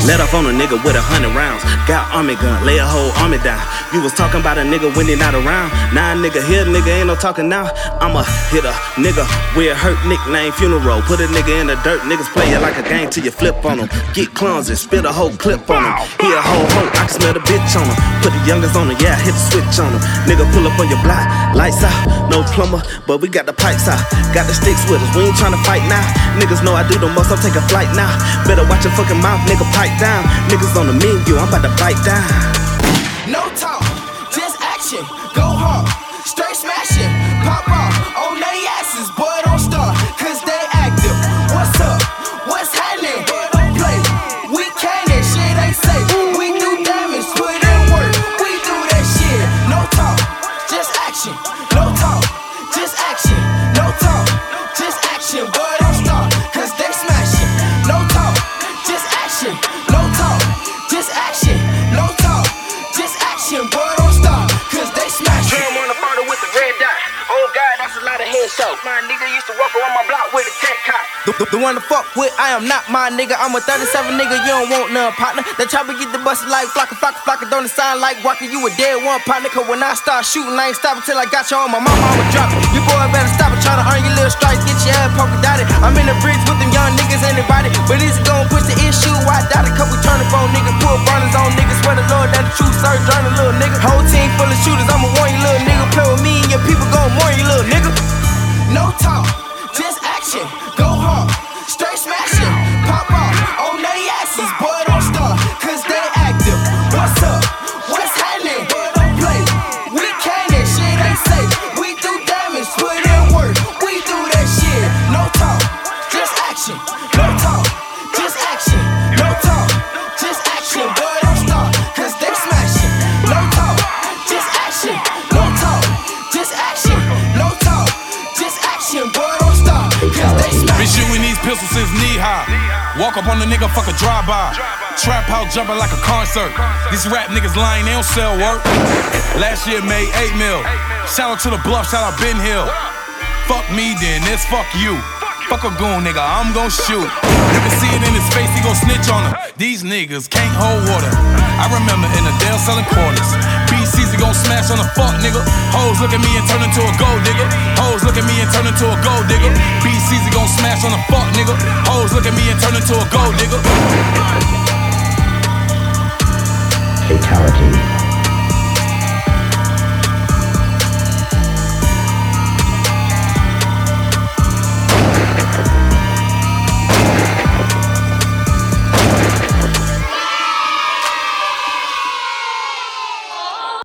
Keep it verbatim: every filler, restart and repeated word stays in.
Let off on a nigga with a hundred rounds. Got army gun, lay a whole army down. You was talking about a nigga when he not around. Now nah, nigga here, nigga ain't no talking now. I'ma hit a nigga where hurt nickname funeral. Put a nigga in the dirt, niggas play it like a game till you flip on him. Get clumsy, spit a whole clip on him. He a whole hoe, I can smell the bitch on him. Put the youngest on him, yeah, hit the switch on him. Nigga pull up on your block, lights out. No plumber, but we got the pipes out. Got the sticks with us, we ain't tryna fight now. Niggas know I do the most, I'm taking flight now. Better watch your fucking mouth, nigga, pipe down. Niggas on the menu, I'm about to bite down. No talk, just action, go hard, straight smashing, pop off on they asses, boy don't start, cause they active. What's up, what's happening, don't play, we cannon, shit ain't safe, we do damage, put in work, we do that shit. No talk, just action, no talk, just action, no talk, just action, boy don't start, cause they smashing. No talk, just action, no talk, just action, no talk, just action, boy don't stop, cause they smashing. Turn on the photo with the red dot. Oh God, that's a lot of headshots. My nigga used to walk around my block with a tech cop. The, the, the one to fuck with, I am not my nigga. I'm a thirty-seven nigga, you don't want none, partner. That chopper get the busted like flocka, flocka, flocka. Don't it sound like walking, you a dead one, partner. Cause when I start shooting, I ain't stopping till I got you on my mama, I'ma drop it. You boy better stop it, tryna earn your little stripes, get your ass polka dotted. I'm in the bridge with them young niggas, anybody. But is it gon' push the issue? I doubt it, cause we turn the phone niggas, pull burners on niggas. Swear the Lord that the truth, search journal, little nigga. Whole team full of shooters, I'ma warn you, little nigga. Play with me and your people gon' warn you, little nigga. No talk, just action, go hard, straight smashing, pop off on they asses, boy don't start, cause they active. What's up, what's happening, boy don't play, we cannon, shit ain't safe, we do damage, put in work, we do that shit. No talk, just action, no talk, just action, no talk, just action, boy don't start, cause they smashing. No talk, just action, no talk, just action, no talk, just action, boy don't stop, cause they smashing. Been shooting these pistols since knee high. Walk up on the nigga, fuck a drive-by. Trap house jumping like a concert. These rap niggas lying, they don't sell work. Last year made eight mil. Shout out to the Bluff, shout out Ben Hill. Fuck me then, this fuck you. Fuck a goon, nigga, I'm gon' shoot. You can see it in his face, he gon' snitch on him. These niggas can't hold water. I remember in the Dale selling quarters. B C's gon' smash on a fuck nigga. Hoes look at me and turn into a gold digger. Hoes look at me and turn into a gold digger. B C's gon' smash on a fuck nigga. Hoes look at me and turn into a gold digger. Fatality.